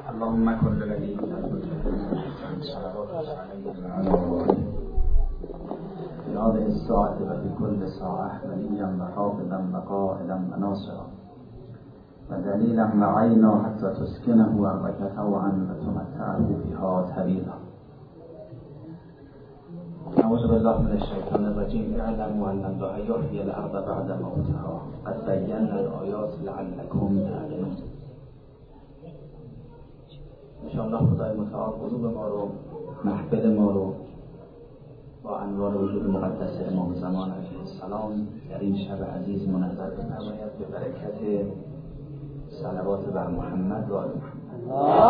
اللهم كن لنبيك صلوات عليه وعلى آله في هذه الساعة وفي كل ساعة وليا وحافظا وقائدا وناصرا ودليلا وعينا حتى تسكنه أرضك طوعا وتمتعه فيها طويلا. أعوذ بالله من الشيطان الرجيم. اعلموا أن الله يحيي الأرض بعد موتها قد بينا الآيات لعلكم تعقلون. انشاءالله خدای متعال قلوب ما رو، محفل ما رو با انوار وجود مقدس امام زمان علیه السلام در این شب عزیز منور بفرماید به برکت صلوات بر محمد و آل محمد.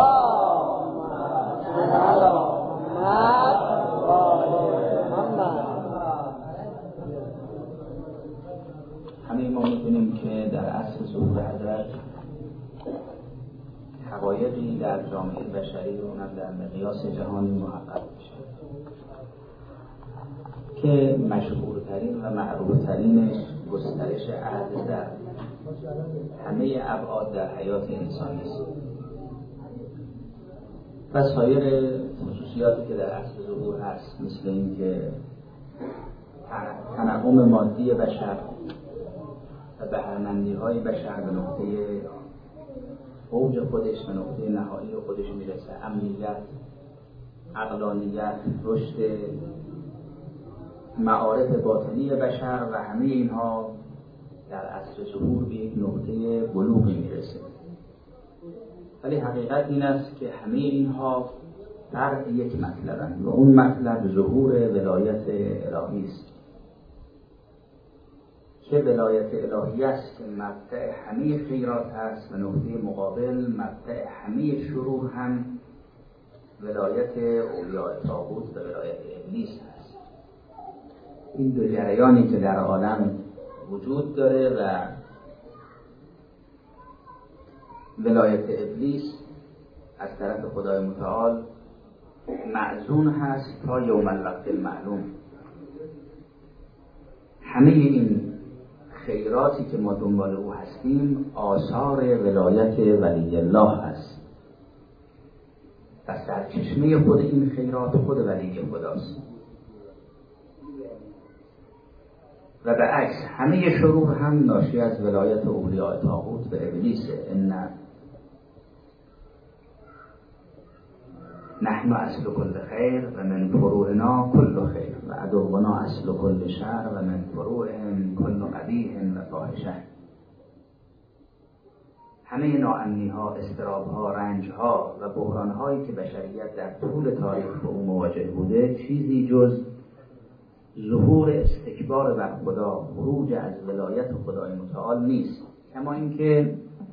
همه ما می‌دونیم که در عصر ظهور حضرت حقایقی در جامعه بشری رو هم در مقیاس جهانی محقق میشه که مشهورترین و معروفترینش گسترش عدل در همه ابعاد در حیات انسانی است و سایر خصوصیاتی که در عصر ظهور هست، مثل اینکه تنعم مادی بشر و بهره‌مندی‌های بشر به نقطه اوج خودش و نقطه نهایی خودش میرسه، امنیت، عقلانیت، رشد معارف باطنی بشر و همه اینها در عصر ظهور به یک نقطه بلوغی میرسه. ولی حقیقت این است که همه اینها فرع یک مطلبند و اون مطلب ظهور ولایت الهی است که ولایت الهی است که مبدأ همه خیرات است و نقطه مقابل مبدأ همه شرور هم ولایت اولیاء طاغوت و ولایت ابلیس است. این دو جریانی که در عالم وجود داره و ولایت ابلیس از طرف خدای متعال معزون هست تا یوم الوقت المعلوم. همه این خیراتی که ما دنبال او هستیم آثار ولایت ولی الله هست و سرچشمه خود این خیرات خود ولی خداست و به عکس همه شرور هم ناشی از ولایت اولیاء طاغوت و ابلیسه. ان نحن اصل كل خیر و من فروعنا كل خیر و عدونا اصل كل شر و من فروعهم كل قبیح و فاحشه. همه ناامنی ها، اضطراب ها، رنج ها و بحران هایی که بشریت در طول تاریخ با او مواجه بوده چیزی جز ظهور استکبار بر خدا، خروج از ولایت خدای متعال نیست. کما اینکه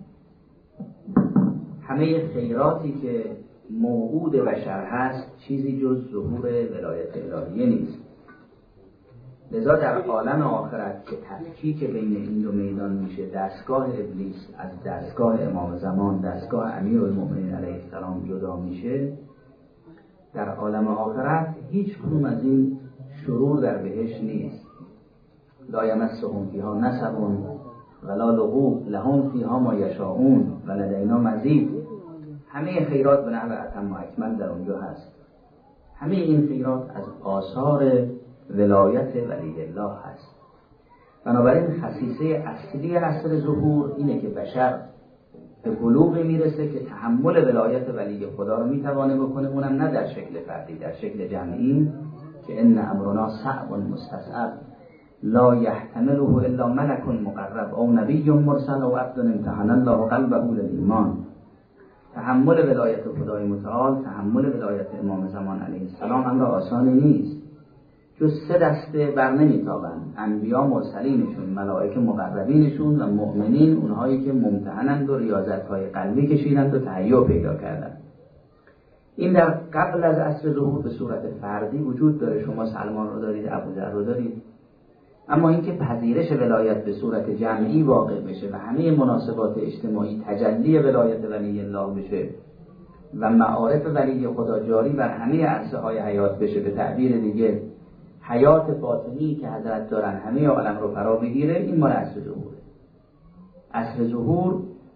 همه خیراتی که موعود بشر هست چیزی جز ظهور ولایت الهیه نیست. لذا در عالم آخرت که تفکیک بین این دو میدان میشه، دستگاه ابلیس از دستگاه امام زمان، دستگاه امیرالمؤمنین علیه السلام جدا میشه، در عالم آخرت هیچ کدوم از این شرور در بهشت نیست. لا یمسهم فیها نصب ولا لغوب لهم فیها ما یشاءون و لدینا مزید. همه خیرات به نحو اتم و اکمل در اونجا هست. همه این خیرات از آثار ولایت ولی الله هست. بنابراین خصیصه اصلی عصر ظهور اینه که بشر به بلوغ میرسه که تحمل ولایت ولی خدا رو میتوانه بکنه، اونم نه در شکل فردی، در شکل جمعی که ان امرنا صعب مستصعب لا یحتمله الا ملک مقرب او نبی مرسل او عبد امتحن الله قلبه للایمان. تحمل ولایت خدای متعال، تحمل ولایت امام زمان علیه السلام امر آسانی نیست. جز سه دسته بر نمیتابند: انبیا مرسلینشون، ملائکه مقربینشون و مؤمنین، اونهایی که ممتحنند و ریاضت‌های قلبی کشیدند و تهیع پیدا کردند. این در قبل از عصر ظهور به صورت فردی وجود داره. شما سلمان رو دارید، ابوذر رو دارید. اما اینکه پذیرش ولایت به صورت جمعی واقع بشه و همه مناسبات اجتماعی تجلی ولایت ولی الله بشه و معارف ولی خدا جاری بر همه عرصه‌های حیات بشه، به تعبیر دیگه حیات باطنی که حضرت دارن همه عالم رو فرا بگیره، این مال عصر ظهوره. عصر ظهور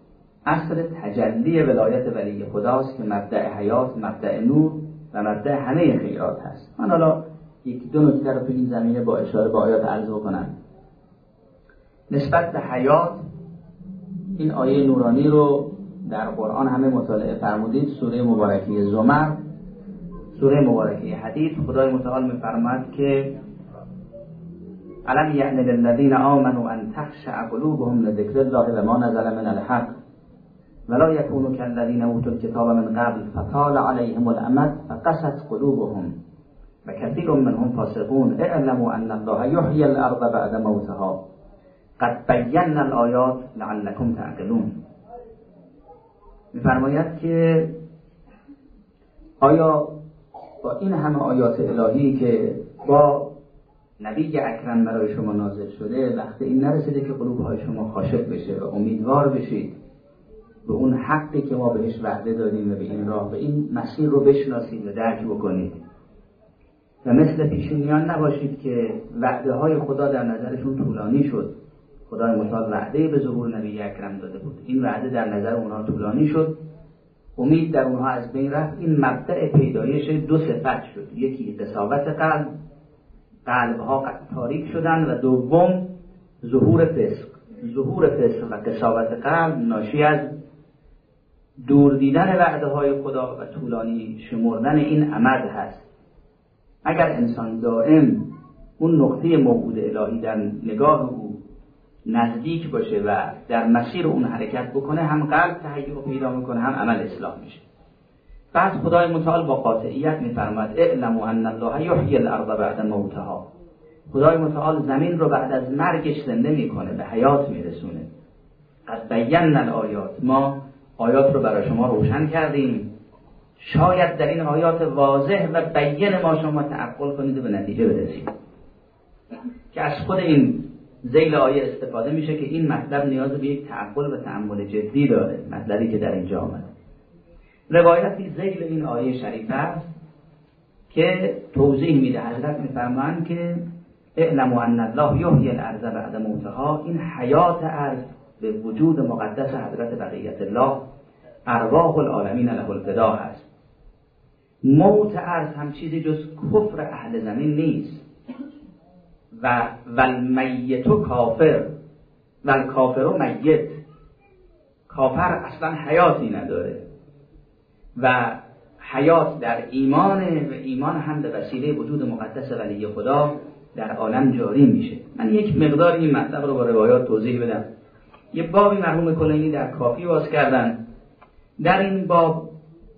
اصل تجلی ولایت ولی خداست که مبدأ حیات، مبدأ نور و مبدأ همه خیرات هست. من حالا یک دو نکته رو تو این زمینه با اشاره به آیات عرض بکنم. نسبت به حیات، این آیه نورانی رو در قرآن همه مطالعه فرمودید. سوره مبارکه زمر، سوره مبارکه حدید، خدای متعال می‌فرماید که الم یعن للذین آمنوا ان تخشع قلوبهم لذکر الله و ما نزل من الحق ولا یکونوا کالذین اوتوا الکتاب من قبل فطال علیهم الامد فقست قلوبهم و کثیر منهم فاسقون اعلموا ان الله یحیی الارض بعد موتها قد بینا الآیات لعلکم تعقلون. می‌فرماید که آیا با این همه آیات الهی که با نبی اکرم برای شما نازل شده، وقت این نرسیده که قلوب‌های شما خاشع بشه و امیدوار بشید به اون حقی که ما بهش وعده دادیم و به این راه، به این مسیر رو بشناسید و درک بکنید و مثل پیشینیان نباشید که وعده های خدا در نظرشون طولانی شد. خدای متعال وعده به ظهور نبی اکرم داده بود، این وعده در نظر اونها طولانی شد، امید در اونها از بین رفت. این مبدأ پیدایش دو صفت شد، یکی قساوت قلب، قلبها تاریک شدن، و دوم ظهور فسق. ظهور فسق و قساوت قلب ناشی از دور دیدن وعده های خدا و طولانی شمردن این امد هست. اگر انسان دائم اون نقطه موعود الهی در نگاه او نزدیک باشه و در مسیر اون حرکت بکنه، هم قلب تهیه پیدا میکنه، هم عمل اصلاح میشه. بعد خدای متعال با قاطعیت میفرماید اعلموا ان الله یحیی الارض بعد موتها. خدای متعال زمین رو بعد از مرگش زنده میکنه، به حیات میرسونه. قد بینا الآیات، ما آیات رو برای شما روشن کردیم، شاید در این آیات واضح و بیان ما شما تعقل کنید و به نتیجه برسید. که از خود این ذیل آیه استفاده میشه که این مطلب نیاز به یک تعقل و تأمل جدی داره، مطلبی که در اینجا آمده. روایتی ذیل این آیه شریفه است که توضیح میده. حضرت میفرمایند که اعلموا ان الله یحیی الارض بعد موتها، این حیات ارض به وجود مقدس حضرت بقیت الله ارواح العالمین له الفدا هست. موت ارض هم چیزی جز کفر اهل زمین نیست. و والمیت کافر والکافر میت، کافر اصلا حیاتی نداره و حیات در ایمانه و ایمان هم به وسیله وجود مقدس ولی خدا در عالم جاری میشه. من یک مقدار این مطلب رو با روایات توضیح بدم. یه بابی مرحوم کلینی در کافی باز کردن. در این باب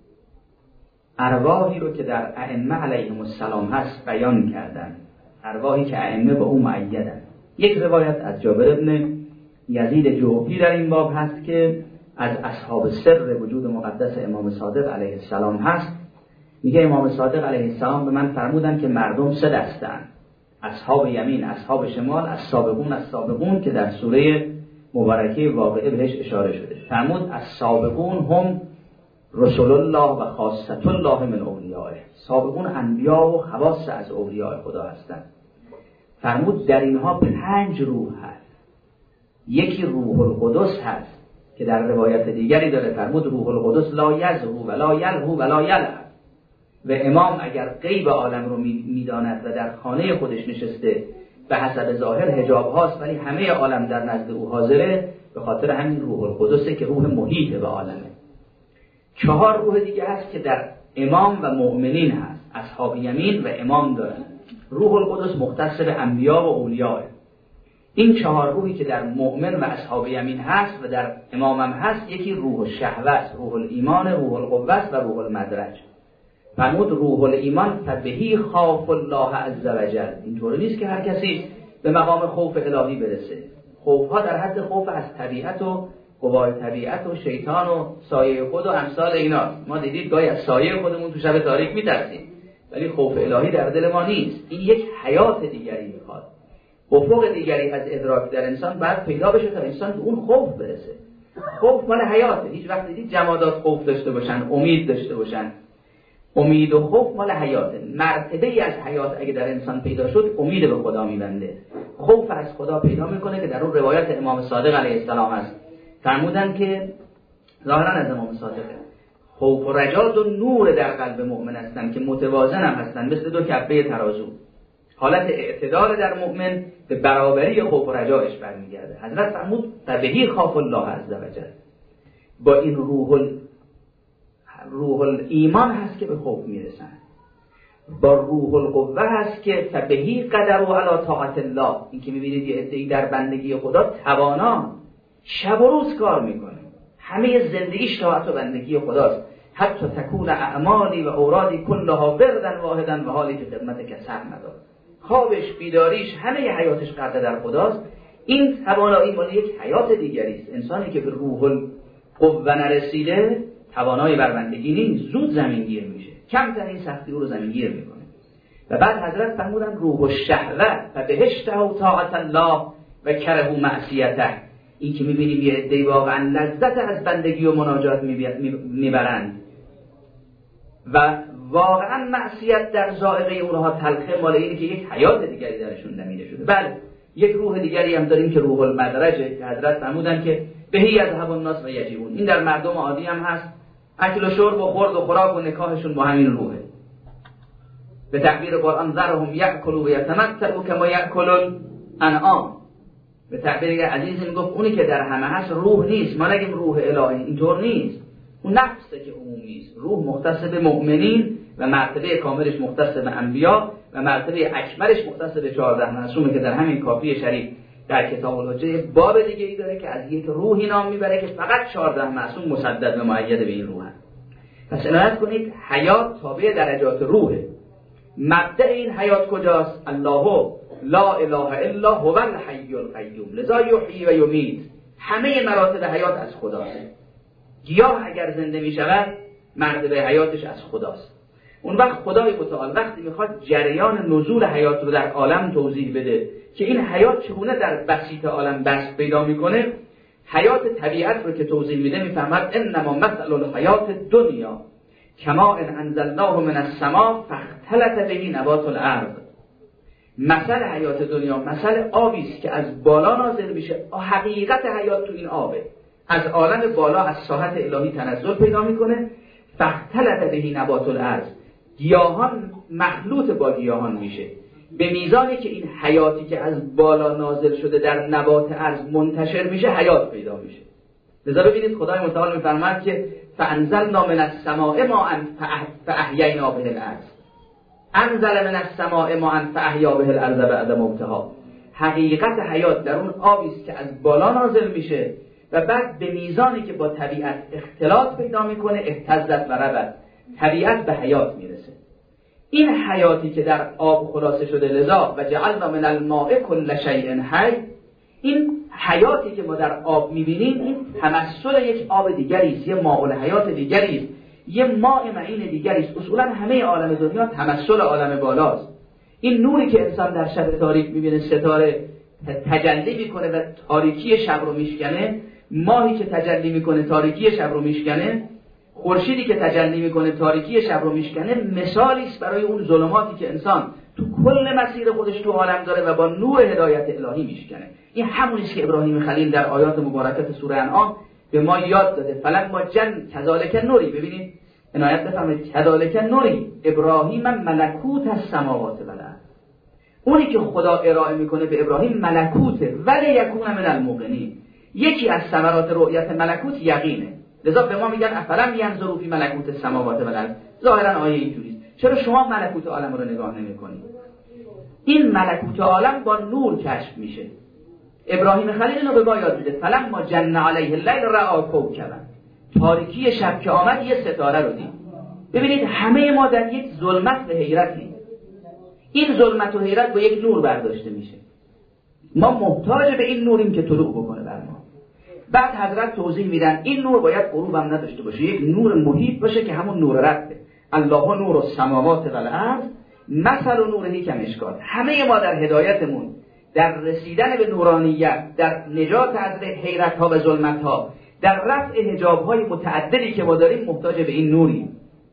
ارواحی رو که در ائمه علیهم السلام هست بیان کردن، ارواحی که ائمه با او مؤیدن. یک روایت از جابر ابن یزید جوفی در این باب هست که از اصحاب سر وجود مقدس امام صادق علیه السلام هست. میگه امام صادق علیه السلام به من فرمودن که مردم سه دستن: اصحاب یمین، اصحاب شمال، السابقون که در سوره مبارکه واقعه بهش اشاره شده. فرمود السابقون هم رسول الله و خاصة الله من اولیائه. سابقون انبیا و خواص از اولیاء خدا هستند. فرمود در اینها 5 روح هست. یکی روح القدس هست که در روایت دیگری داره، فرمود روح القدس لا یزهو ولا یلهو ولا یلعب. و امام اگر غیب عالم رو میداند و در خانه خودش نشسته، به حسب ظاهر حجاب هاست ولی همه عالم در نزد او حاضره، به خاطر همین روح القدسه که روح محیط به عالمه. 4 روح دیگه هست که در امام و مؤمنین هست، اصحاب یمین و امام دارن. روح القدس مختص به انبیا و اولیاء. این 4 روحی که در مؤمن و اصحاب یمین هست و در امام هم هست، یکی روح الشهوت، روح الایمان، روح القوت و روح المدرج. فرمود روح الایمان فبهی خاف الله عز وجل. اینطوری نیست که هر کسی به مقام خوف الهی برسه. خوفها در حد خوف از طبیعت و قوای طبیعت و شیطان و سایه خود و امثال اینا. ما دیدید گاهی از سایه خودمون تو شب تاریک میترسیم، ولی خوف الهی در دل ما نیست. این یک حیات دیگری میخواد، افق دیگری از ادراک در انسان باید پیدا بشه تا انسان به اون خوف برسه. خوف مال حیاته. هیچ وقت دیدید جمادات خوف داشته باشن، امید داشته باشن؟ امید و خوف مال حیاته. مرتبه ای از حیات اگه در انسان پیدا شد، امید به خدا میبنده، خوف از خدا پیدا میکنه که در اون روایت امام صادق علیه السلام است. فرمودن که ظاهرا از امام صادقه. خوف و رجا دو نور در قلب مؤمن هستند که متوازن هم هستند، مثل دو کفه ترازو. حالت اعتدال در مؤمن به برابری خوف و رجایش برمیگرده. حضرت فرمود فبهی خاف الله عز وجل. با این روح الایمان هست که به خوف میرسن، با روح القوه هست که فبهی قدروا علی طاعت الله. این که میبینید یه عده‌ای در بندگی خدا توانا شب و روز کار میکنه، همه زندگیش طاعت و بندگی خداست. حتی تکون اعمالی و اورادی کلها وردا واحدا و حالی که خدمت کسر نداره. خوابش، بیداریش، همه حیاتش غرق در خداست. این توانایی مال یک حیات دیگری است. انسانی که به روح القوه نرسیده توانای بر بندگی نیست، زود زمینگیر میشه، کمترین سختی رو زمینگیر میکنه. و بعد حضرت فرمودن روح الشهوه فبهشته طاعت الله و کره معصیته. این که میبینیم یه عده‌ای واقعا لذت از بندگی و مناجات میبرند و واقعا معصیت در ذائقه اونها تلخه، مال اینه که یک حیات دیگری درشون دمیده شده. بله، یک روح دیگری هم داریم که روح المدرجه که حضرت فرمودن که بهی یذهب الناس و یجیبون. این در مردم عادی هم هست، اکل و شرب و خورد و خوراک و نکاحشون با همین روحه. به تعبیر قرآن ذرهم یأکلوا و یتمتعوا کما یأکل الانعام. به تعبیر عزیز میگفت اونی که در همه هست روح نیست، ما نگیم روح الهی، اینطور نیست. اون نفسه که عمومی است. روح مختص به مؤمنین و مرتبه کاملش مختص به انبیا و مرتبه اکملش مختص به 14 معصومه که در همین کافی شریف در کتاب الحجه باب دیگه ای داره که از یک روحی نام میبره که فقط 14 معصوم مسدد و مؤید به این روحن. پس عنایت کنید حیات تابع درجات روحه. مبدأ این حیات کجاست؟ الله لا اله الا هو الحی القیوم لذا یحیی و یمیت. همه مراتب حیات از خداست. گیاه اگر زنده می شود مرتبه حیاتش از خداست. اون وقت خدای متعال وقتی میخواد جریان نزول حیات رو در عالم توضیح بده که این حیات چگونه در بسیط عالم بسط پیدا میکنه، حیات طبیعت رو که توضیح میده میفهمد انما مثل الحیات دنیا کما ان انزلناه من السماء فاختلط به نبات الارض. مثل حیات دنیا مثل آبی است که از بالا نازل میشه. حقیقت حیات تو این آبه، از عالم بالا از ساحت الهی تنزل پیدا میکنه. فاختلط به نبات الارض، گیاهان مخلوط با گیاهان میشه به میزانی که این حیاتی که از بالا نازل شده در نبات ارض منتشر میشه حیات پیدا میشه. لذا ببینید خدای متعال میفرماید که فانزلنا من السماء ماء فاحیینا به الارض. انزل من السماء ماء فاحیا به الارض بعد موتها. حقیقت حیات در اون آبی است که از بالا نازل میشه و بعد به میزانی که با طبیعت اختلاط پیدا میکنه اهتزت و ربت، طبیعت به حیات میرسه. این حیاتی که در آب خلاصه شده لذا و جعلنا من الماء کل شیء حی، این حیاتی که ما در آب میبینیم این تمثل یک آب دیگری است، یه ماء الحیات دیگری است، یه ماء معین دیگری است. اصولا همه عالم دنیا تمثل عالم بالاست. این نوری که انسان در شب تاریک میبینه، ستاره تجلی میکنه و تاریکی شب رو میشکنه، ماهی که تجلی میکنه تاریکی شب رو میشکنه، خورشیدی که تجلی میکنه تاریکی شب رو میشکنه، مثالی است برای اون ظلماتی که انسان تو کل مسیر خودش تو عالم داره و با نور هدایت الهی میشکنه. این همونی است که ابراهیم خلیل در آیات مبارکات سوره انعام به ما یاد داده. فلما جن کذالک نوری، ببینید عنایت بفرمایید، کذالک نوری ابراهیم ملکوت السماوات و الارض. اونی که خدا ارائه میکنه به ابراهیم ملکوته ولی یکون من الموقنین. یکی از ثمرات رؤیت ملکوت یقینه. لذا به ما میگن افلم ینظروا فی ملکوت السماوات و الارض. ظاهرا آیه اینجوریه. چرا شما ملکوت عالم رو نگاه نمی‌کنید؟ این ملکوت عالم با نور کشف میشه. ابراهیم خلیل اینو به ما یاد میده. فلما جن علیه اللیل رأى کوکبا. تاریکی شب که آمد یه ستاره رو دید. ببینید همه ما در یک ظلمت و حیرتیم. این ظلمت و حیرت با یک نور برداشته میشه. ما محتاج به این نوریم که طلوع بکنه بر ما. بعد حضرت توضیح میدن این نور باید غروب هم نداشته باشه، یک نور محیط باشه که همون نور رده. الله نور السماوات و الارض مثل نورهی کمشکات. همه ما در هدایتمون، در رسیدن به نورانیت، در نجات از حیرت ها و ظلمت ها، در رفع حجاب های متعددی که ما داریم محتاج به این نوریم.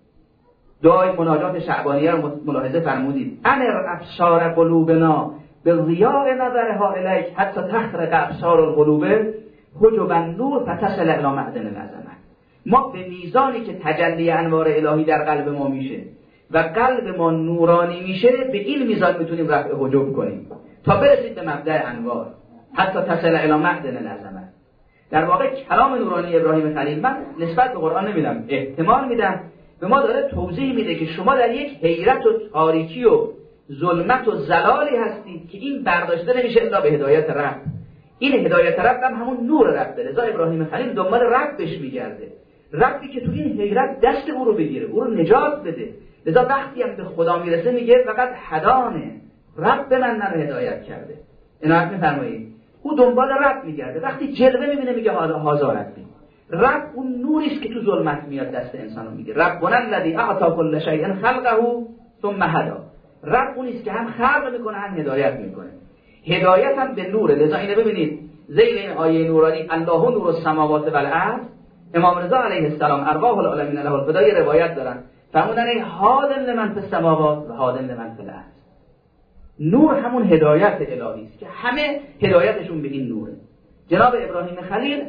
دعای مناجات شعبانیه رو ملاحظه فرمودید. امر ابصار قلوبنا به ضیاء نظرها الیک حتی تخرق ابصار القلوب حجب النور فتصل الی معدن العظمه. ما به میزانی که تجلی انوار الهی در قلب ما میشه و قلب ما نورانی میشه، به این میزان میتونیم رفع حجب کنیم تا برسید به مبدأ انوار، حتی تصل الی معدن العظمه. در واقع کلام نورانی ابراهیم خلیل، من نسبت به قرآن نمیدم، احتمال میدم به ما داره توضیح میده که شما در یک حیرت و تاریکی و ظلمت و زلالی هستید که این برداشته نمیشه الا به هدایت رب. این هدایت رب هم همون نور رب، لذا ابراهیم خلیل دنبال ربش میگرده، ربی که تو این حیرت دست او رو بگیره، او رو نجات بده. لذا وقتی هم به خدا میرسه میگه فقط هدانه، رب من هدایت کرده. عنایت میفرمایید، او دنبال رب میگرده، وقتی جلوه میبینه میگه هازا ربی. رب اون نوریست که تو ظلمت میاد دست انسانو میگه. ربنا الذی اعطی کل شیء خلقه ثم هدی. رب اونیست که هم خلق میکنه هم هدایت میکنه. هدایت هم به نوره. لذا اینو ببینید زیر این آیه نورانی الله نور السماوات و الارض، امام رضا علیه السلام ارواح العالمین له الفدای روایت دارن فرمودن ای هادن لمن فی السماوات و هادن لمن فی الارض. نور همون هدایت الهی است که همه هدایتشون به این نوره. جناب ابراهیم خلیل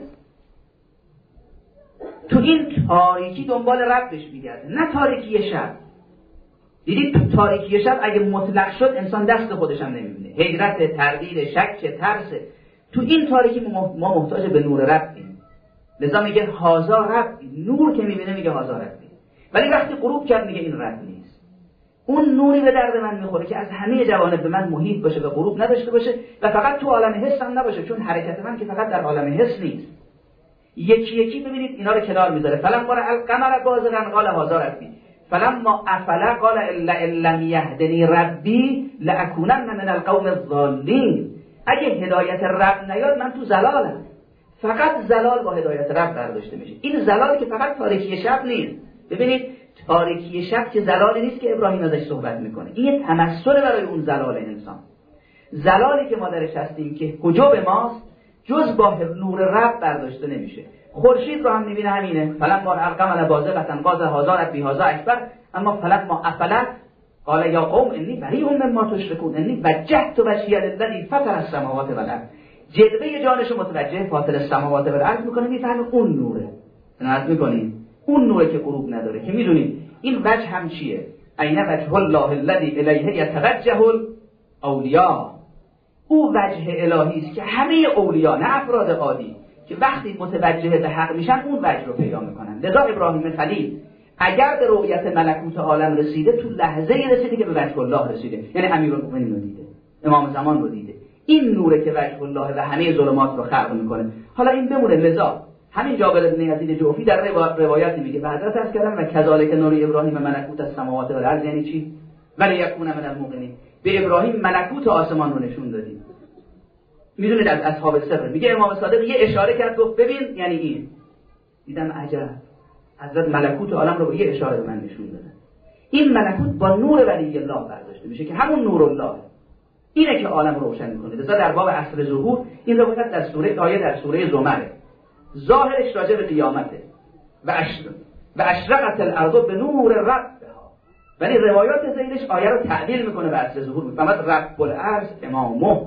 تو این تاریکی دنبال ربش میگرده، نه تاریکی شب. دیدید تو تاریکی شب اگه مطلق شد انسان دست خودش هم نمیبینه، حیرت، تردید، شک، ترس. تو این تاریکی ما محتاج به نور ربیم. لذا میگه هازا ربی، نور که میبینه میگه هازا ربی. ولی وقتی غروب کرد میگه این رب نیست. اون نوری به درد من میخوره که از همه جوانب به من محیط باشه و غروب نداشته باشه و فقط تو عالم حس هم نباشه، چون حرکت من که فقط در عالم حس نیست. یکی یکی ببینید اینا رو کنار میذاره. فلما را القمر بازغا قال هذا ربی فلما افل قال الا لم يهدني ربي لاكونن من القوم الضالين. اگه هدایت رب نیاد من تو ضلالم. فقط ضلال با هدایت رب برداشته میشه. این ضلال که فقط تاریکی شب نیست. ببینید تاریکی شب که ضلالی نیست که ابراهیم ازش صحبت میکنه، این یه تمثل برای اون ضلال انسان. ضلالی که ما درش هستیم که حجب ماست جز با نور رب برداشته نمیشه. خورشید رو هم میبینه همینه، فلما القمر بازغا قال هذا ربی هذا اکبر، اما فلما افل قال یا قوم انی بریء مما تشركون انی وجهت وجهی للذی فطر السماوات والارض. جلوه جانشو متوجه فاطر السماوات والارض میکنه، میفهمه اون نوره. عنایت میکنین اون نوره که غروب نداره، که میدونید این وجه هم چیه؟ عین وجه الله الذی الیه یتوجه الاولیاء. او وجه الهی است که همه اولیاء، نه افراد عادی، که وقتی متوجه به حق میشن اون وجه رو پیدا میکنن. لذا ابراهیم خلیل اگر به رؤیت ملکوت عالم رسیده تو لحظه‌ای رسیده که به وجه الله رسیده، یعنی امیرالمومنین رو دیده، امام زمان رو دیده. این نوره که وجه الله و همه ظلمات رو خلق میکنه. حالا این بمونه. لذا همین جابر بن یزید جوفی در روایتی میگه به حضرت عرض کردم و کذالک نور ابراهیم ملکوت السماوات والارض، یعنی چی؟ ولی یکون من الموقنین. به ابراهیم ملکوت آسمان رو نشون دادیم. میدونید از اصحاب سر میگه امام صادق یه اشاره کرد گفت ببین یعنی این. دیدم عجب، حضرت ملکوت عالم رو با یه اشاره به من نشون دادن. این ملکوت با نور ولی الله برداشته میشه که همون نور الله اینه که عالم رو روشن میکنه. لذا در باب عصر ظهور این روایت در سوره آیه در سوره زمره، ظاهرش راجع به قیامته و اشرقت الارض به نور ربها، ولی روایات زیرش آیه رو تعدیل میکنه به عصر ظهور، میفهمد رب الارض امامه.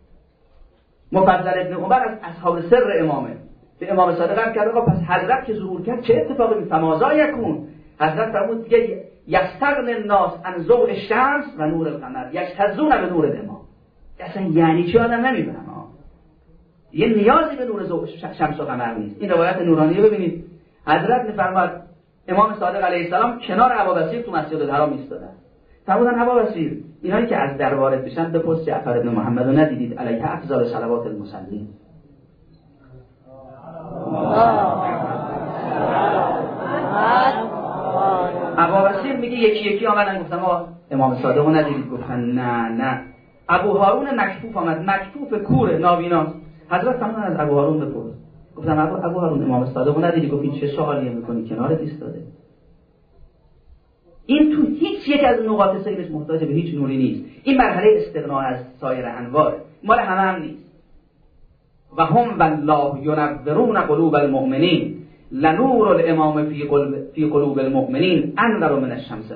مفضل ابن عمر از اصحاب سر امامه به امام صادق هم کرد پس حضرت که ظهور کرد چه اتفاقی می فمازا یکون. حضرت فرمود دیگه یستغن الناس عن ضوء الشمس و نور القمر یجتزون به نور الامام. اصلا یعنی چی آدم نمیفهمه. یه نیازی به نور ضوء شمس و قمر نیست. این روایت نورانی رو ببینید. حضرت میفرماد امام صادق علیه السلام کنار ابوبکر تو مسجد الحرام ایستادن. فرمودن ابوبکر اینایی که از در وارد بشن بپرس جعفر بن محمد رو ندیدید علیه افضل صلوات المصلین. ابوبکر میگه یکی یکی آمدن گفتم امام صادق رو ندیدید؟ گفتن نه. ابو هارون مکفوف آمد، مکفوف کور نابیناست. حضرت فرمودن از ابو هارون بپرس. گفتم ابو هارون امام صادق رو ندیدی؟ گفت این چه سوالیه میکنی کنارت ایستاده. این تو هیچ یک از نقاط سیرش محتاج به هیچ نوری نیست. این مرحله استغنا از سایر انوار مال هم نیست. و هم والله ینورون قلوب المؤمنین لنور الامام فی قلوب المؤمنین انور من الشمس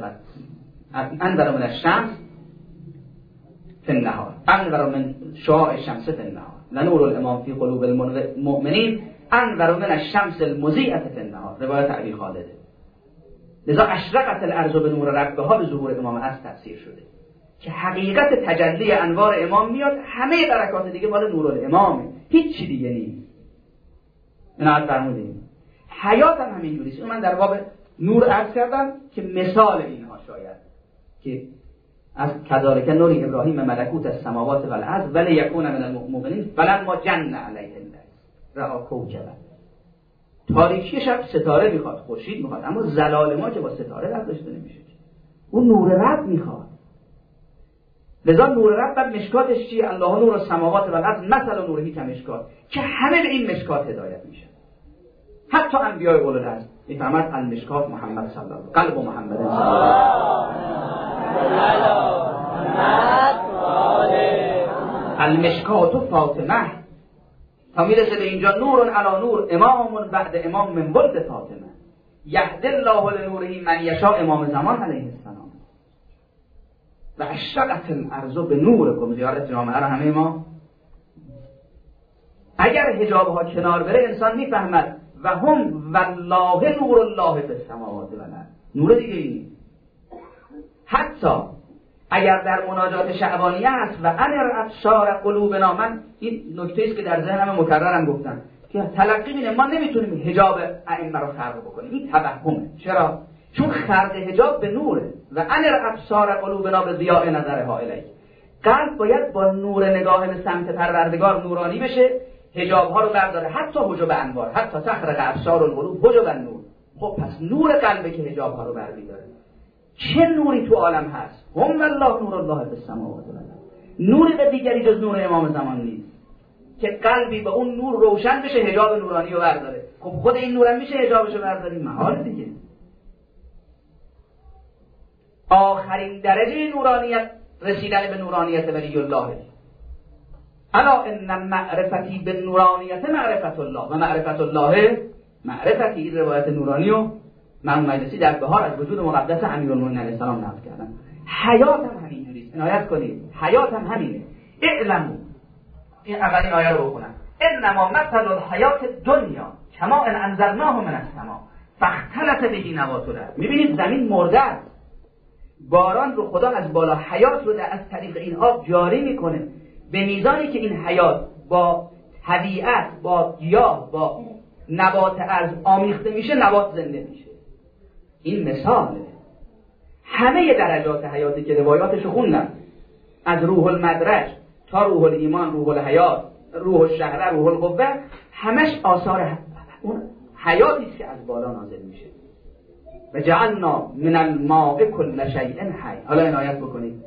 فی النهار انور من شعاع الشمس فی النهار لنور الامام فی قلوب المؤمنین انور من الشمس المضیئة فی النهار، روایت علی خالده. لذا اشرقت الارض به نور ربها به ظهور امام از تفسیر شده که حقیقت تجلی انوار امام میاد، همه برکات دیگه مال نورالامامه، هیچ چی دیگه نیست. اینا از فرمودیم حیات هم همین جوریست. من در باب نور عرض کردم که مثال اینها شاید که از کذالک نوری ابراهیم ملکوت السماوات والارض ولیکون من المؤمنین فلما جن علیه اللیل رأى کوکبا. تاریکی شب ستاره میخواد، خورشید میخواد، اما زلال ما که با ستاره برداشته نمیشه، اون نور رب میخواد. لذا نور رب بعد مشکاتش چیه؟ الله نور السماوات والارض مثل نورهی کمشکات، که همه به این مشکات هدایت میشن. حتی انبیاء اولوالعزم میفهمد المشکات محمد صلی الله علیه قلب محمد صلی الله علیه المشکات فاطمه، تا میرسه به اینجا نور علی نور امام بعد امام من ولد فاطمه یهدی الله لنوره من یشاء، امام زمان علیه السلام. و اشرقت الارض به نورکم، زیارت جامعه را همه ما اگر حجاب ها کنار بره انسان میفهمد و هم والله نور الله فی السماوات والارض، نور دیگه این. حتی اگر در مناجات شعبانیه است و انر ابصار قلوبنا، من این نکته است که در ذهنم مکررم گفتم که تلقی اینه ما نمیتونیم حجاب ائمه رو خلق بکنیم، این توهمه. چرا؟ چون خلق حجاب به نوره و انر ابصار قلوبنا به ضیاء نظرها الیه. قلب باید با نور نگاه به سمت پروردگار نورانی بشه، حجاب ها رو برداره، حتی حجاب انوار، حتی تخرق ابصار القلوب حجاب النور. خب پس نور قلبه که حجاب ها رو برمی‌داره. چه نوری تو عالم هست؟ هم والله نور الله فی السماوات والارض. نوری به دیگری جز نور امام زمان نیست که قلبی به اون نور روشن بشه، حجاب نورانی رو برداره. خب خود این نورم میشه حجابشو برداری؟ محال دیگه. آخرین درجه نورانیت رسیدن به نورانیت ولی الله. الا ان معرفتی به نورانیت معرفت الله و معرفت الله معرفتی. این روایت نورانی و من مجلسی در بهار از وجود مقدس امیرالمومنین علیه السلام نقل کردم. حیات هم همین جوریست، عنایت کنید، حیات هم همینه. اعلموا، این اولین آیه رو بخونم، انما مثل الحیات دنیا کما ان انزلناه من السماء فاختلط به نبات الارض. میبینید زمین مرده است، باران رو خدا از بالا حیات رو از طریق این آب جاری میکنه به میزانی که این حیات با طبیعت، با گیاه، با نبات ارض آمیخته میشه، نبات زنده میشه. این مثاله. همه درجات حیاتی که روایاتشو خوندم، از روح المدرج تا روح الایمان، روح الحیات، روح الشهره، روح القوه، همش آثار اون حیاتی است که از بالا نازل میشه. و جعلنا من الماء كل شیء حی. حالا عنایت بکنید،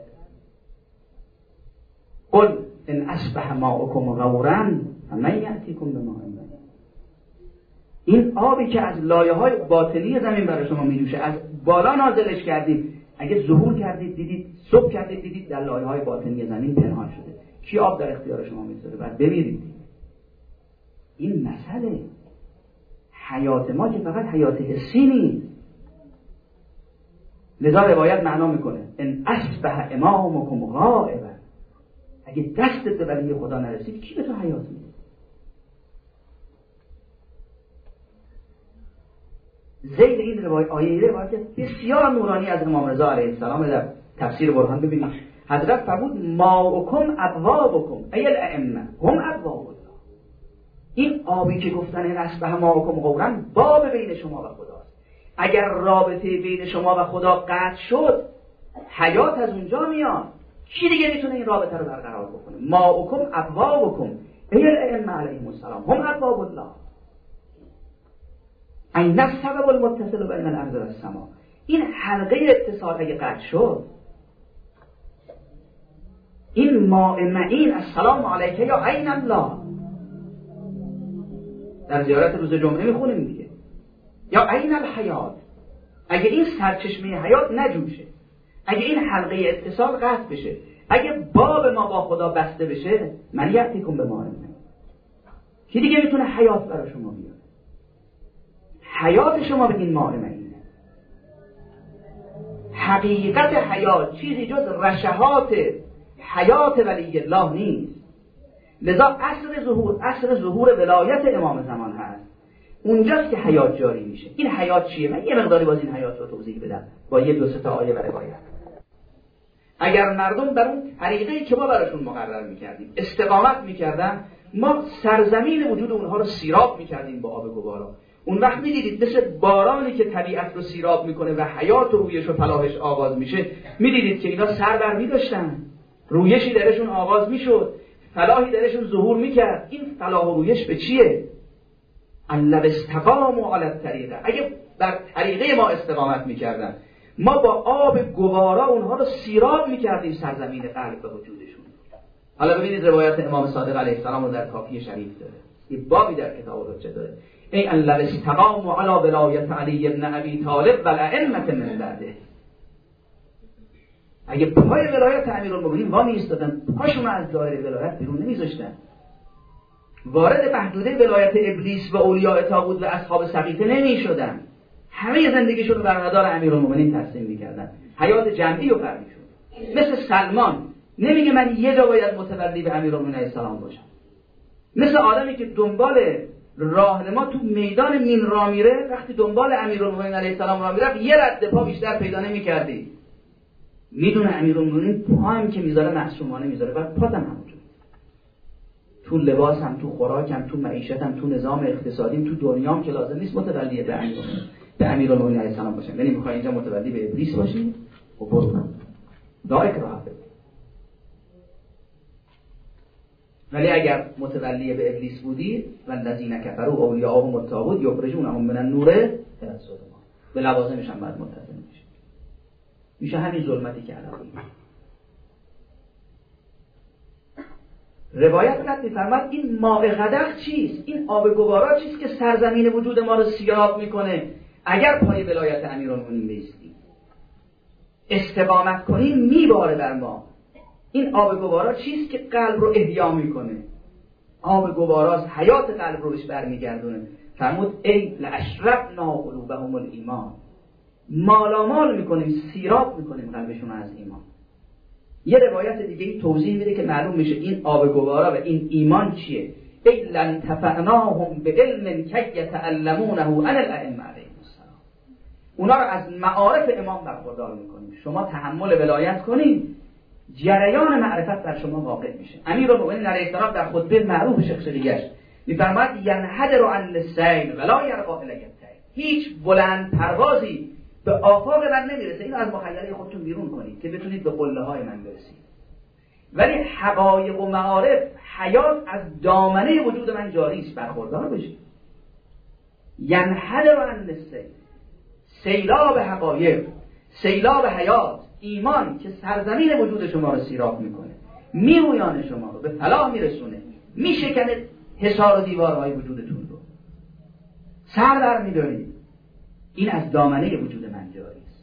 قل ان اصبح ماؤکم غورا فمن یأتیکم بماء معین. این آبی که از لایه‌های باطنی زمین برای شما میجوشه، از بالا نازلش کردید، اگه ظهور کردید دیدید، صبح کردید دیدید در لایه‌های باطنی زمین پنهان شده، کی آب در اختیار شما میذاره؟ بعد بمیرید. این مسئله حیات ما که فقط حیات حسی نیست. لذا روایت معنا میکنه ان اصبح امامکم غائبا، اگه دستت به ولی خدا نرسید کی به تو حیات میده؟ زید این روایت بسیار نورانی از امام رضا علیه السلام در تفسیر برهان ببینید. حضرت فرمود ماؤکم ابوابکم ای الائمه هم ابواب الله. این آبی که گفتن این اصبح ماؤکم غورا باب بین شما و خداست. اگر رابطه بین شما و خدا قطع شد، حیات از اونجا میاد. کی دیگه میتونه این رابطه رو برقرار بکنه؟ ماؤکم ابوابکم ای الائمه علیهم السلام هم ابواب الله. این السبب المتصل بین الارض و السماء. این حلقه اتصال اگه قطع شد، این ماء معین السلام علیک یا عین الله، در زیارت روز جمعه میخونیم دیگه، یا عین الحیات. اگه این سرچشمه حیات نجوشه، اگه این حلقه اتصال قطع بشه، اگه باب ما با خدا بسته بشه، من یأتیکم بماء معین، کی دیگه میتونه حیات برای شما بیاره؟ حیات شما به این ماء معینه. حقیقت حیات چیزی جز رشحات حیات ولی الله نیست. لذا اصل ظهور ولایت امام زمان هست. اونجاست که حیات جاری میشه. این حیات چیه؟ من یه مقداری باز این حیات رو توضیح بدم با یه 2-3 تا آیه و روایت. اگر مردم بر اون طریقی که ما براشون مقرر میکردیم استقامت میکردن، ما سرزمین وجود اونها رو سیراب میکردیم با آب گوارا. اون وقت میدیدید مثل بارانی که طبیعت رو سیراب میکنه و حیات و رویش و فلاحش آغاز میشه، میدیدید که اینا سر بر میداشتن، رویشی درشون آغاز میشد، فلاحی درشون ظهور میکرد. این فلاح و رویش به چیه؟ ان استقاموا علی الطریقه. اگه بر طریقه ما استقامت میکردن، ما با آب گوارا اونها رو سیراب میکردیم سرزمین قلب به وجودشون. حالا ببینید روایت امام صادق علیه السلام رو در کافی شریف داره، یه بابی در کتاب الحجه داره. ای ان استقاموا علی ولایت علی بن ابی طالب و الائمه من بعده. اگه پای ولایت امیرالمومنین وا می‌ایستادن، پاشون از دایره ولایت بیرون نمی‌ذاشتن، وارد محدوده ولایت ابلیس و اولیاء طاغوت و اصحاب سقیفه نمی‌شدن، همه زندگیشون رو بر مدار امیرالمومنین ترسیم می‌کردن، حیات جمعی و فردی شد. مثل سلمان نمیگه من یه جا باید متولی به امیرالمومنین علیه السلام باشم، مثل آدمی که دنبال راهنما تو میدان مین را میره، وقتی دنبال امیرالمومنین علیه السلام را میره یه رد پا بیشتر پیدا نمی‌کردی. میدونه امیرالمومنین پاهم که میذاره معصومانه میذاره، بعد پاتم همونجور، تو لباسم، تو خوراکم، تو معیشتم، تو نظام اقتصادیم، تو دنیام که لازم نیست متولی به امیرالمومنین علیه السلام باشم. یعنی میخوای اینجا متولی به ابلیس باشی و برو دایک راه بده. ولی اگر متولی به ابلیس بودی و الذین کفروا اولیاءهم الطاغوت یخرجونهم من النور الی الظلمات، به لوازمش هم بعد متصل میشه همین ظلمتی که الان روایت قد می‌فرماد این ماء غدق چیست؟ این آب گوارا چیست که سرزمین وجود ما رو سیراب میکنه؟ اگر پای ولایت امیرالمومنین بیستی، استقامت کنیم میباره بر ما. این آب گوارا چیست که قلب رو احیا میکنه؟ آب گوارا حیات قلب رو بهش برمیگردونه. فرمود ای لاشربنا قلوبهم الایمان، مالامال میکنیم، سیراب میکنیم قلبشون از ایمان. یه روایت دیگه توضیح میده که معلوم میشه این آب گوارا و این ایمان چیه. ای لن تفعناهم بعلم کی یتعلمونه عن الائمه علیهم السلام. اونا رو از معارف امام برخوردار میکنیم. شما تحمل ولایت کنید، جریان معرفت در شما واقع میشه. امیرالمومنین علیه السلام در خطبه معروف شخصیتش میفرماید ینحدر عن السیل ولا یرقى الی الطیر. هیچ بلند پروازی به آفاق من نمیرسه، اینو از مخیله خودتون بیرون کنید که بتونید به قله های من برسید. ولی حقایق و معارف، حیات از دامنه وجود من جاری است، برخوردار بشید. ینحدر عن السیل، سیلاب حقایق، سیلاب حیات، ایمان که سرزمین وجود شما رو سیراب میکنه، میرویانه شما رو به فلاح میرسونه، میشکنه حصار و دیوارهای وجودتون رو، سر در میدارید. این از دامنه وجود من جاری است.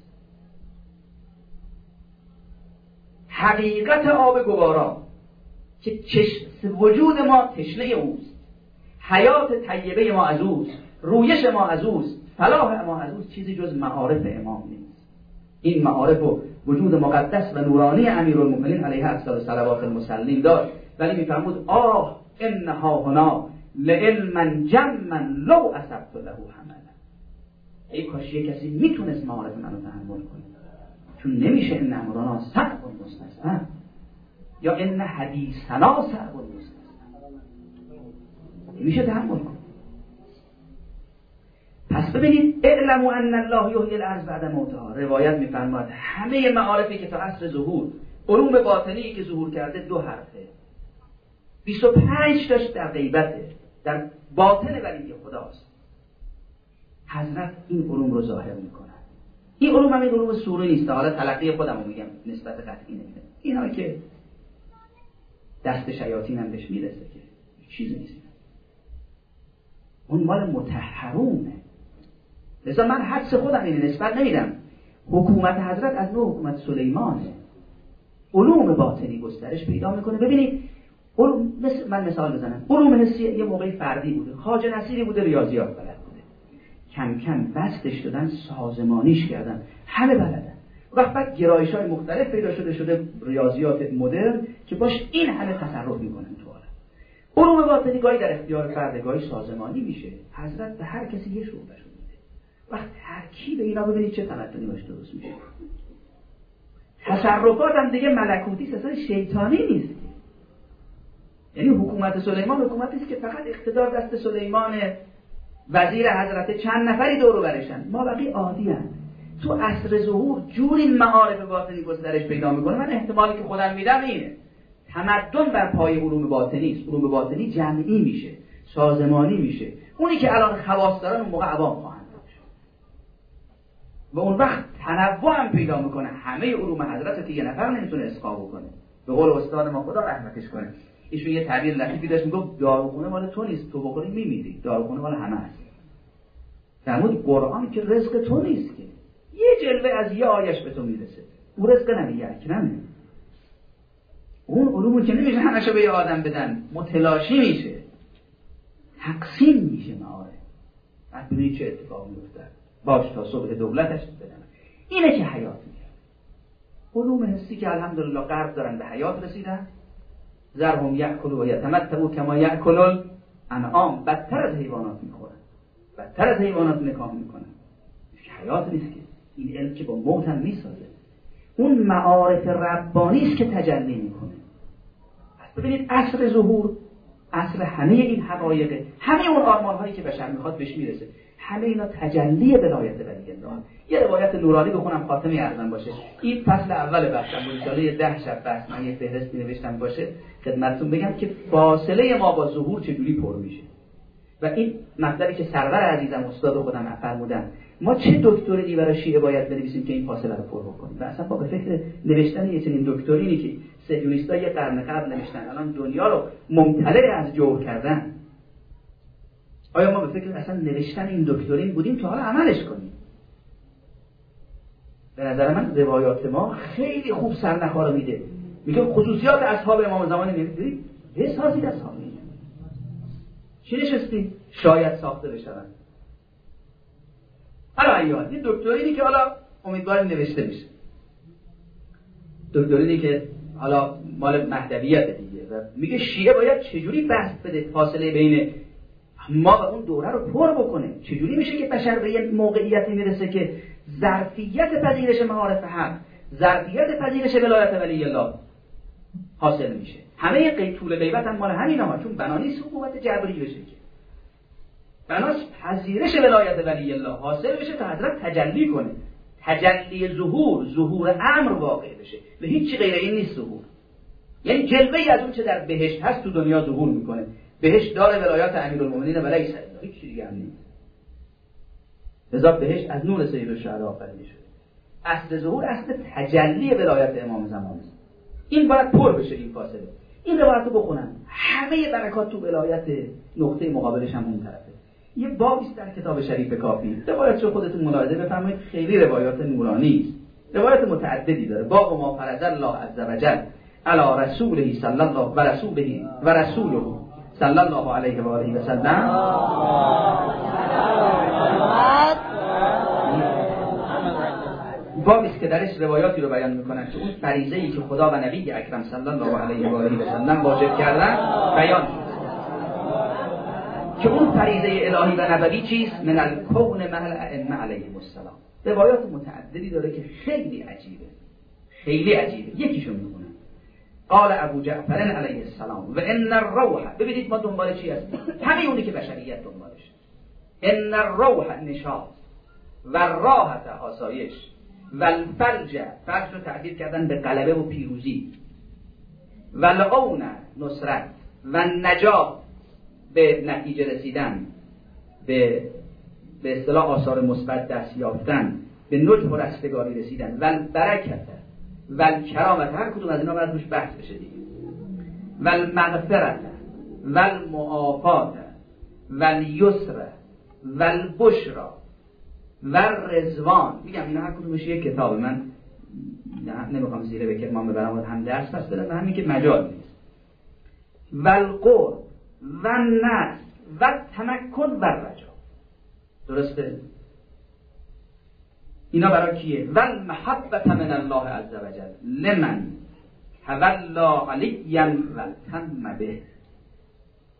حقیقت آب گوارا که وجود ما تشنه اوست، حیات طیبه ما از اوست، رویش ما از اوست، فلاح ما از اوست، چیزی جز معارف امام نیست. این معارف و وجود مقدس و نورانی امیرالمومنین علیه الصلوات المسلم داشت، ولی میفرمود آه انها هنا لعلما جما لو اصبت له حملا. ای کاش یه کسی میتونست معارف منو تحمل کنه، چون نمیشه ان امرنا صعب مستسلم یا ان حدیثنا صعب مستسلم، نمیشه تحمل کنه. پس ببینید اعلموا ان الله یحیی الارض بعد موتها. روایت میفرماد همه معارفی که تا عصر ظهور، علوم باطنی که ظهور کرده 2 حرفه، 25 تاش در غیبته، در باطن ولی خداست. حضرت این علوم رو ظاهر میکنن. این علوم همین علوم سوره نیست، حالا تلقی خودم رو میگم، نسبت قطعی نمیده. اینا که دست شیاطین هم بهش میرسه که چیزی نیست، اون مال مطهرونه. لذا من حدس خودم اینه، نسبت نمیدم. حکومت حضرت از نوع حکومت سلیمانه، علوم باطنی گسترش پیدا میکنه. ببینید علوم، من مثال بزنم، علوم حسی یه موقعی فردی بوده، خواجه نصیری بوده ریاضیات بلد بوده، کم کم بستش دادن، سازمانیش کردن، همه بلدن. وقت بعد گرایش‌های مختلف پیدا شده ریاضیات مدرن که باش این همه تصرف میکنن تو عالم. علوم باطنی گاهی در اختیار فرد، گاهی سازمانی میشه. حضرت به هر کسی یه شعبه‌شو میده. وقت ترکیب اینا ببینید چه تمدنی باش درست میشه. تصرفات هم دیگه ملکوتی، اصلا شیطانی نیست. یعنی حکومت سلیمان حکومتی است که فقط اقتدار دست سلیمانه، وزیر حضرت چند نفری دور و برشن، ما بقیه عادی هستیم. تو عصر ظهور جور این معارف باطنی گسترش پیدا میکنه. من احتمالی که خودم میدم اینه، تمدن بر پای علوم باطنی است. علوم باطنی جمعی میشه، سازمانی میشه. اونی که الان خواص دارن اون موقع عوام خواهند باشه و اون وقت تنوع هم پیدا میکنه. همه علوم حضرت که یه نفر نمیتونه اسقا بکنه. به قول استاد ما خدا رحمتش کنه، ایشون یه تعبیر لطیفی داشت، میگفت داروخونه مال تو نیست، تو بخوری میمیری، داروخونه مال همه است. فرمود قرآن که رزق تو نیست، که یه جلوه از یه آیش به تو میرسه، اون رزق نمیگه، اکرمه. اون علومو که نمیشه همشو به یه آدم بدن، متلاشی میشه، تقسیم میشه معارف. بعد ببینید چه اتفاق میفته. باش تا صبح دولتش بدن. اینه که حیات میگه. علوم حسی که الحمدلله غرب دارن به حیات رسیدن. ذرهم یأکلوا و یتمتعوا کما یأکل الانعام، بدتر از حیوانات میخورن، بدتر از حیوانات نکاح میکنن. حیات نیست که این علم که با موت هم میسازه. اون معارف ربانی است که تجلی میکنه. پس ببینید عصر ظهور، عصر همه این حقایق، همه اون آرمان‌هایی که بشر میخواد بهش میرسه، همه اینا تجلی ولایت ولی الله. یه روایت نورانی بخونم خاتمه ارزم باشه. این فصل اول بحثم بود، ان شاءالله 10 شب بحث من یه فهرستی نوشتم باشه خدمتتون بگم که فاصله ما با ظهور چجوری پر میشه. و این مطلبی که سرور عزیزم استاد خودم فرمودن، ما چه دکترینی برای شیعه باید بنویسیم که این فاصله رو پر بکنیم. و اصلا با به فکر نوشتن یه چنین دکترینی که سیونیست‌ها یه قرن قبل نوشتن، الان دنیا رو ممتلئ از جور کردن. آیا ما به فکر اصلا نوشتن این دکترین بودیم تا حالا عملش کنیم؟ به نظر من روایات ما خیلی خوب سرنخا رو میده. میگه خصوصیات اصحاب امام زمان میگید بسازید اصحاب چی نشستی؟ شاید ساخته بشن. حالا ایاد این دکترینی که حالا امیدواریم نوشته بشه، دکترینی که حالا مال مهدویت دیگه، و میگه شیعه باید چجوری بست بده فاصله بین ما و اون دوره رو پر بکنه. چجوری میشه که بشر به یه موقعیتی میرسه که ظرفیت پذیرش معارف حق، ظرفیت پذیرش ولایت ولی الله حاصل میشه. همه طول غیبت هم مال همینا، چون بنانیست حکومت جبری بشه که بناس پذیرش ولایت ولی الله حاصل بشه تا حضرت تجلی کنه. تجلی ظهور امر واقع بشه. به هیچ غیر این نیست ظهور. یعنی جلوه‌ای از اون چه در بهشت هست تو دنیا ظهور میکنه. بهشت دار ولایات امیرالمومنین ولی سید، هیچ چیزی هم نیست. لذا بهشت از نور سید الشهدا آفریده شده. اصل ظهور اصل تجلی ولایت امام زمان است. این باید پر بشه این فاصله. این روایت رو بخونن، همه برکات تو ولایت نقطه مقابلش هم اون طرفه. یه بابی است در کتاب شریف کافی، روایت رو خودتون ملاحظه بفرمایید، خیلی روایات نورانی است، روایت متعددی داره. باب ما فرض الله عز وجل علی رسوله صلی الله و رسوله صلی الله علیه و آله و سلم. بابی است که درش روایاتی رو بیان میکنن که اون فریضه‌ای که خدا و نبی اکرم صلی الله علیه و آله و سلم واجب کردن بیان شد، که اون فریضه الهی و نبوی چیست؟ من الکون مع الائمه علیهم السلام. روایات متعددی داره که خیلی عجیبه، خیلی عجیبه. یکیشو میخونم. قال ابو جعفر علیه السلام و ان الروح، ببینید ما دنبال چی هستیم؟ همه اونی که بشریت دنبالش. ان الروح نشاط و راحت آسایش و الفرج، فرج رو تعبیر کردن به غلبه و پیروزی، و العون نصرت و نجات به نتیجه رسیدن، به اصطلاح آثار مثبت دست یافتن، به نجح و رستگاری رسیدن، و البرکت و الکرامت، هر کدوم از اینا باید روش بحث بشه دیگه، و المغفرت و المعافات و الیسر و البشرا و الرضوان. میگم اینا هر کدومش یک کتابه، من نمیخوام زیره به کتمان ببرم، هم درس پس بدم و همین که مجال نیست. و القرب و النصر و تمکن و رجا. درسته؟ اینا برای کیه؟ و المحبت من الله عز وجل لمن تولا علیا و تم به.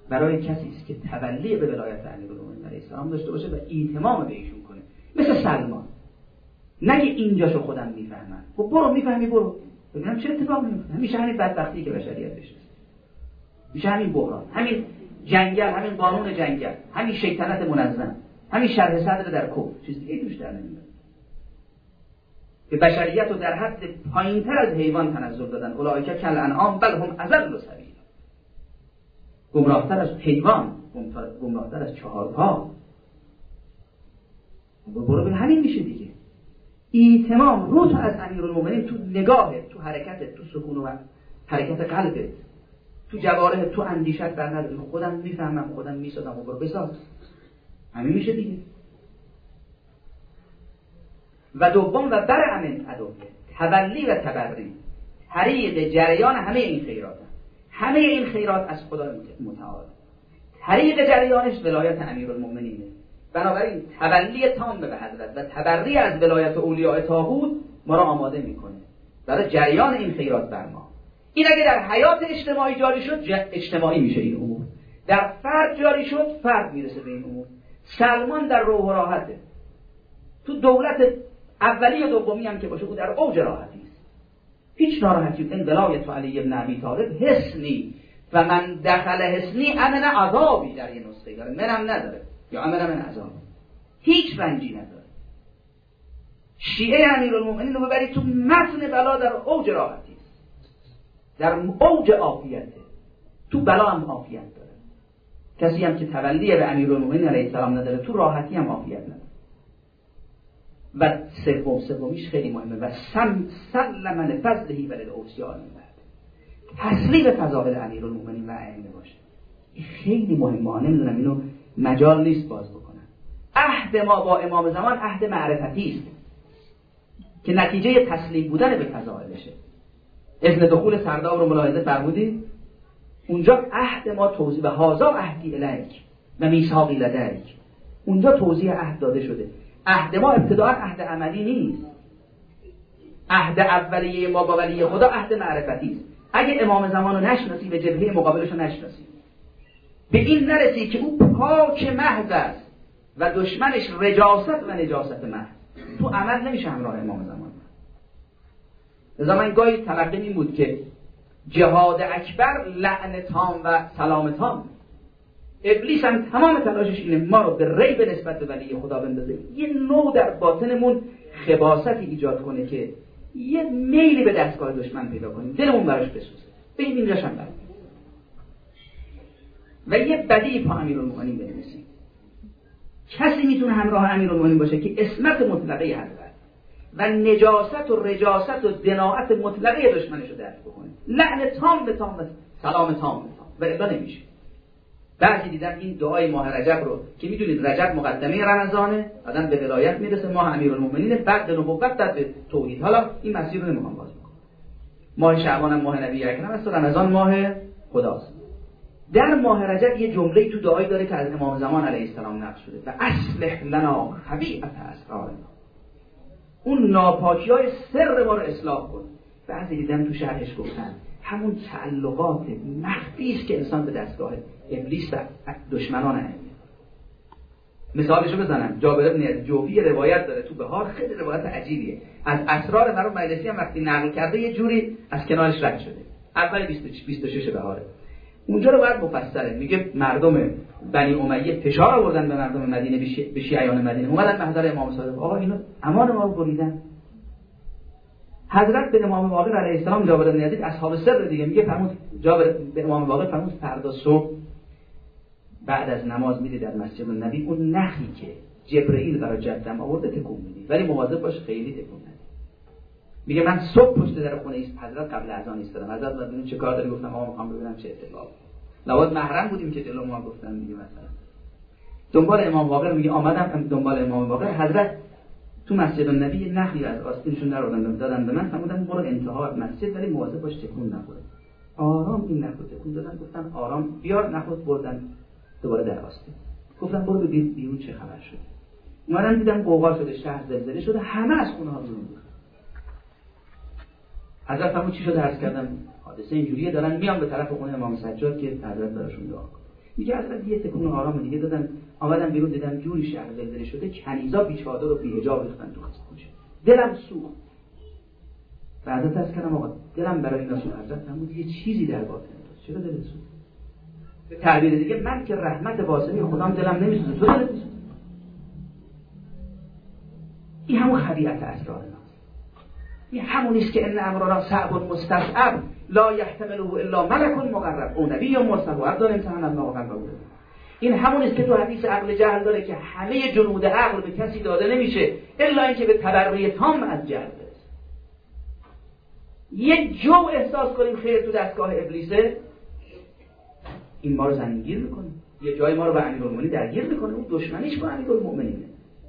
برای کسی است که تولی به ولایت امیرالمومنین علیه السلام داشته باشه و ایتمام به ایشون کنه، مثل سلمان. نگه اینجاشو خودم میفهمم. خب برو میفهمی برو. ببینم چه اتفاقی میفته. همیشه همین بدبختی که بشریت بشه. میشه همین بحران، همین جنگل، همین قانون جنگل، همین شیطنت منظم، همین شرح صدر در کفر، چیز دیگه توش در نمیاد. به بشریت رو در حد پایین‌تر از حیوان تنزل دادن. اولئک کالانعام بل هم اضل سبیلا. گمراه‌تر از حیوان، گمراه‌تر از چهارپا. برو به همین میشه دیگه. ایتمام رو تو از امیرالمومنین، تو نگاهت، تو حرکتت، تو سکون و حرکت قلبت، تو جوارح، تو اندیشت بر نداری. خودم میفهمم، خودم میسازم و برو بساز. همین میشه دیگه. و دوم و بر امن ادوه تولی و تبری، طریق جریان همه این خیرات هم. همه این خیرات از خدا متعال، طریق جریانش ولایت امیرالمومنینه. بنابراین تولی تام به حضرت و تبری از ولایت اولیاء طاغوت ما را آماده میکنه برای جریان این خیرات بر ما. این اگه در حیات اجتماعی جاری شد، اجتماعی میشه این امور. در فرد جاری شد، فرد میرسه به این امور. سلمان در روح و راحته. تو دولت اولی و دومی هم که باشه، او در اوج راحتی است. هیچ ناراحتی. این ولایت علی ابن ابی طالب حسنی و من دخل حسنی امن عذابی در این نسخه داره، منم نداره، یا امن من عذاب. هیچ رنجی نداره. شیعه امیرالمومنین رو ببرید تو متن بلا در اوج راحتی است، در اوج عافیته. تو بلا هم عافیت داره. کسی هم که تولی به امیرالمومنین علیه السلام نداره، تو راحتی هم عافیت نداره. و سومیش خیلی مهمه، و سلم لفضله و للاوصیاء من بعد. تسلیم فضائل امیرالمومنین و ائمه باشه. این خیلی مهمه. نمیدونم اینو مجال نیست باز بکنم. عهد ما با امام زمان عهد معرفتی است که نتیجه تسلیم بودن به فضائلشه. اذن دخول سرداب رو ملاحظه فرمودید؟ اونجا عهد ما توضیح به هازا عهدی الیک و میثاقی لدیک، اونجا توضیح عهد داده شده. عهد ما ابتداء عهد عملی نیست. عهد اولیه ما با ولی خدا عهد معرفتی است. اگه امام زمان رو نشناسی، به جبهه مقابلش رو نشناسی، به این نرسی که او پاک محض است و دشمنش رجاست و نجاست محض، تو عمل نمیشه همراه امام زمان. لذا من گاهی تلقیم این بود که جهاد اکبر لعن تام و سلام تام. ابلیس هم تمام تلاشش اینه ما رو به ریب نسبت به ولی خدا بندازه، یه نوع در باطنمون خباثتی ایجاد کنه که یه میلی به دستگاه دشمن پیدا کنیم، دلمون براش بسوزه. به این اینجاش هم برد و یه بدی پا امیرالمومنین بنویسیم. کسی میتونه همراه امیرالمومنین باشه که عصمت مطلقه حضرت و نجاست و رجاست و دناعت مطلقه دشمنش رو درک بکنه. لعن تام به تام و سلام تام به تام، و الا نمیشه. بعضی دیدن این دعای ماه رجب رو که میدونید رجب مقدمه رمضانه، آدم به ولایت میرسه، ماه امیرالمومنین، بعد نبوت، بعد به توحید. حالا این مسیر رو نمیخوام باز بکنم. ماه شعبان هم ماه نبی اکرم است و رمضان ماه خداست. در ماه رجب یه جمله‌ای تو دعایی داره که از امام زمان علیه السلام نقل شده: و اصلح لنا خبیئة اسرارنا. اون ناپاکی‌های سر ما رو اصلاح کن. بعضی دیدن تو شرحش گفتن همون تعلقات مخفی است که انسان به دستگاه ابلیس و دشمنان هم. مثالشو بزنم، جابر بن جوفی روایت داره تو بهار، خیلی روایت عجیبیه. از اسرار مرحوم مجلسی هم وقتی نقل کرده یه جوری از کنارش رد شده. اول 26 بهاره. اونجا رو باید مفصله. میگه مردم بنی امیه فشار آوردن به مردم مدینه، به شیعیان مدینه، اومدن محضر امام صادق، آقا اینا امان ما رو بریدن. حضرت به امام باقر علیه السلام جابر بن یزید اصحاب سر دیگه میگه فرمود، جابر به امام باقر فرمود فردا صبح بعد از نماز میری در مسجد نبی، اون نخی که جبرئیل برای جدم آورده تکون میدی، ولی مواظب باش خیلی تکون ندی. میگه من صبح پشت در خونه حضرت قبل اذان ایستادم، حضرت ببینم چه کار داری، گفتم آقا میخوام ببینم چه اتفاقی. لابد محرم بودیم که جلو ما گفتن دیگه. مثلا دنبال امام باقر، میگه آمدم دنبال امام باقر، حضرت تو مسجد النبی نخی از آستینشون در آوردن دادن به من، فرمودن برو انتها مسجد ولی مواظب باش تکون نخوره. آرام این نخو تکون دادن، گفتن آرام بیار، نخود بردن دوباره در آستین. گفتن برو ببین بیرون چه خبر شد. اومدن دیدم قوقا شده، شهر زلزله شده، همه از خونه ها بیرون بود. حضرت فرمود چی شده؟ عرض کردم حادثه اینجوریه، دارن میان به طرف خونه امام سجاد که حضرت براشون دعا کنه. میگه اصلا یه تکون آرام دیگه دادن، آمدم بیرون دیدم جوری شهر زلزله شده، کنیزا بی چادر و بی حجاب ریختن تو کوچه. دلم سوخت. بعد از کلام آقا دلم برای اینا سوخت. حضرت فرمود یه چیزی در باطن تو. چرا دلت سوخت؟ به تعبیر دیگه من که رحمت باطنی خودم دلم نمیسوزه، تو دلت میسوزه. این همون خبیثت اسرار ناست. این همون است که ان امرنا صعب مستصعب لا یحتمله الا ملک مقرب او نبی مرسل و عبد امتحان الله قلبه. این همون است که تو حدیث عقل جهل داره که همه جنود عقل به کسی داده نمیشه الا اینکه به تبرئه تام از جهل برسه. یک جو احساس کنیم خیر تو دستگاه ابلیسه، این ما رو زمینگیر میکنه، یه جای ما رو به امیرالمومنین درگیر میکنه، اون دشمنیش با امیرالمومنینه.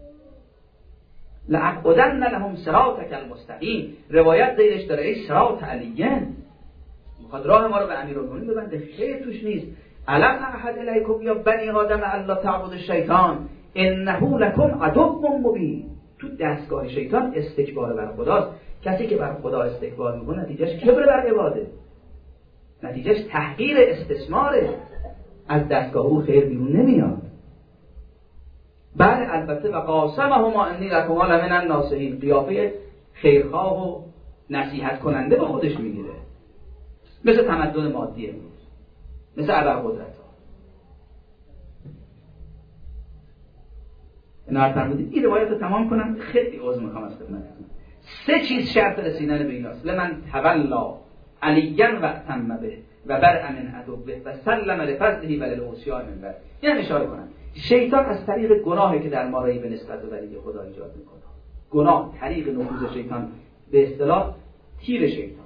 لأقعدن لهم صراطک المستقیم، روایت زیرش داره ای صراط علیین، میخواد راه ما رو به امیرالمومنین ببنده، خیر توش نیست. الم اعهد الیکم یا بنی آدم الا تعبدوا الشیطان انه لکم عدو مبین. تو دستگاه شیطان استکبار بر خداست. کسی که بر خدا استکبار میکنه نتیجهش کبر بر عباده، نتیجهش تحقیر استثماره، از دستگاه او خیر بیرون نمیاد. بله البته و قاسمهما انی لکما لمن الناصحین، قیافه خیرخواه و نصیحت کننده به خودش میگیره، مثل تمدن مادی امروز، مثل ابرقدرت ها. اینا رو فرمودید. این روایت رو تمام کنم، خیلی عذر میخوام از خدمتتون. 3 چیز شرط رسیدن به ایناست: لمن تولا علیا و اتم به و برأ من عدوه و سلم لفضله و للعصیان من بعد. اینم اشاره کنم شیطان از طریق گناهی که در ما رایی به نسبت به ولی خدا ایجاد میکنه. گناه طریق نفوذ شیطان، به اصطلاح تیر شیطان.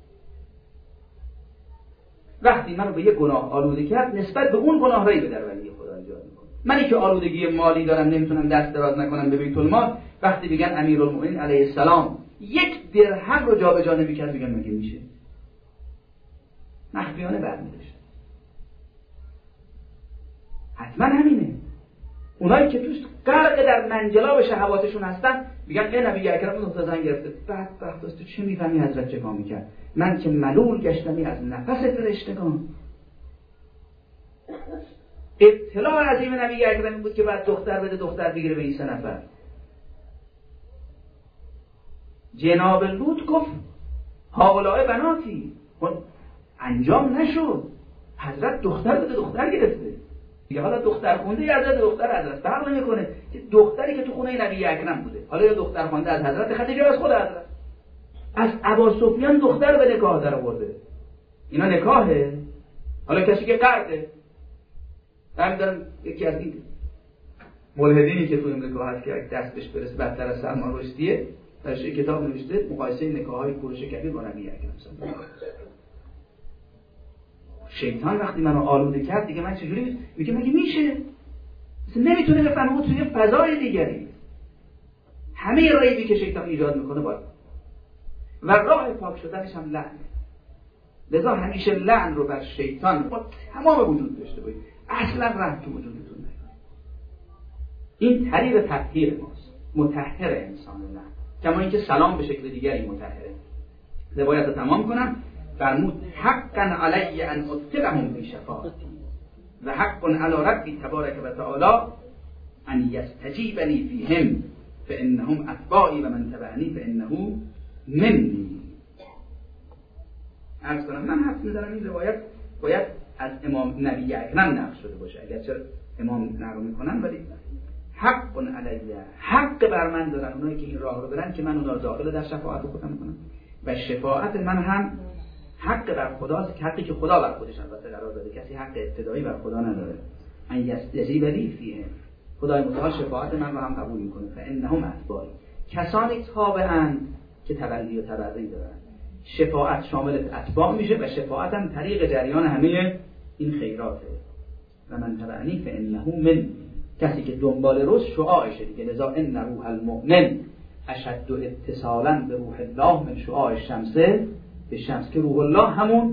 وقتی منو به یه گناه آلوده کرد، نسبت به اون گناه رایی به در ولی خدا ایجاد میکنه. منی که آلودگی مالی دارم، نمیتونم دست دراز نکنم به بیت المال، وقتی بگن امیرالمومنین علیه السلام 1 درهم رو جابجا نمی‌کرد، میگن مگه میشه؟ مخفیانه برمی‌داشت. حتما همینه. اونایی که توش غرق در منجلاب شهواتشون هستن میگن ای نبی اکرم نقطه زن گرفته. بدبخت است، تو چه میفهمی حضرت چه کار میکرد؟ من که ملول گشتمی از نفس فرشتگان. ابتلاع عظیم نبی اکرم این بود که بعد دختر بده، دختر بگیره به این 3 نفر. جناب لوط گفت هؤلاء بناتی، انجام نشد. حضرت دختر بده، دختر گرفته. دیگه حالا دختر خونده یا حضرت دختر حضرت فرق نمیکنه. دختری که تو خونه نبی اکرم بوده، حالا یا دختر خونده از حضرت خدیجه از خود حضرت. از ابا سفیان دختر به نکاح در آورده. اینا نکاحه. حالا کسی که قرده، من دارم یکی از این ملحدینی که تو امریکا هست که دستش برسه بدتر از سلمان رشدیه، درش یک کتاب نوشته مقایسه نکاح‌های کوروش کبیر با نبی اکرم. شیطان وقتی منو آلوده کرد دیگه من چجوری میگه مگه میشه؟ نمیتونه بفهمه توی فضای دیگری. همه رایبی که شیطان ایجاد میکنه باید و راه پاک شدنش هم لعن. لذا همیشه لعن رو بر شیطان با تمام وجود داشته باشید، اصلا رحم تو وجودتون نیاد. این طریق تطهیر ماست، مطهر انسان لعن، کما اینکه سلام به شکل دیگری مطهره. روایت رو تمام کنم. فرمود حقا علی ان ادخلهم فی شفاعتی و حق علی ربی تبارک و تعالی ان یستجیب لی فیهم فانهم اتباعی و من تبعنی فانه منی. عرض کنم من حرف می‌زنم این روایت باید از امام نبی اکرم نقل شده باشه، اگرچه امام نقل میکنن، ولی حق علی، حق بر من دارن اونایی که این راه رو برن که من اونا رو داخل در شفاعت خودم کنم و شفاعت من هم حق بر خداست، حقی که خدا بر خودش البته قرار داده، کسی حق ابتدایی بر خدا نداره. ان یستجیب لی فیه، خدای متعال شفاعت من رو هم قبول میکنه. فانهم اتباعی، کسانی تابعند که تولی و تبرئی دارن. شفاعت شامل اتباع میشه و شفاعت هم طریق جریان همه این خیراته. و من تبعنی فانه من، کسی که دنبال روز شعاعشه دیگه. لذا ان روح المؤمن اشد اتصالا به روح الله من شعاع الشمس به شمس، که روح الله همون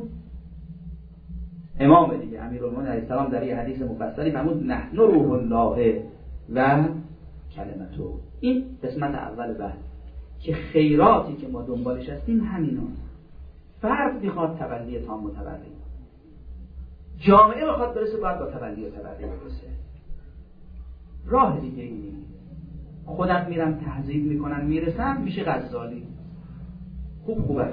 امام دیگه، امیرالمومنین علیه السلام در یه حدیث مفصلی فرمود نحن روح الله و کلمته. این قسمت اول بحث که خیراتی که ما دنبالش هستیم همیناست. فرد میخواد تولی تام و تبرئی، جامعه بخواد برسه باید با تبلی و تبرع برسه. راه دیگه ای نیست. خودم میرم تهذیب میکنم میرسم میشه غزالی، خوبش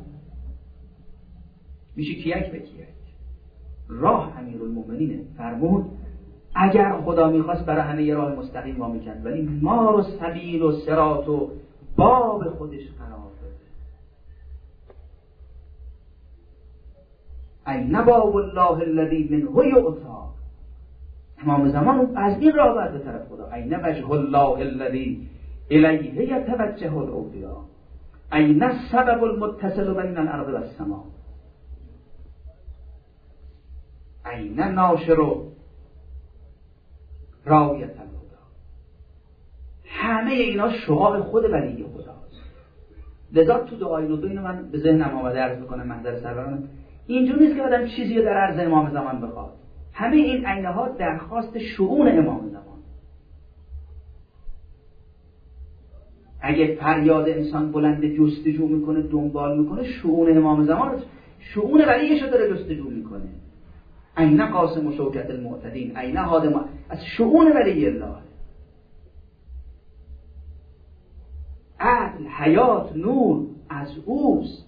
میشه کیک به کیک. راه امیرالمومنینه فرمود اگر خدا میخواست برای همه یه راه مستقیم وا میکرد، ولی ما رو سبیل و صراط و باب خودش قرار داده. این باب الله الذی منه یؤتی. امام زمان از این راه برد به طرف خدا. این وجه الله الذی الیه یتوجه الاولیا. این السبب المتصل بین الارض و السماء. این ناشر رایت الهدی. همه اینا شعاع خود ولی خداست. لذا تو دعای نوبه اینو من به ذهنم آمده عرض میکنم محضر سروران، اینجور نیست که آدم چیزی رو در عرض امام زمان بخواد. همه این عینه ها درخواست شؤون امام زمان. اگه فریاد انسان بلند جستجو میکنه دنبال میکنه، شؤون امام زمان شؤون ولیش رو داره جستجو میکنه. عین قاسم و شوکت المعتدین، عین هادم از شؤون ولی الله. عدل، حیات، نور از اوست.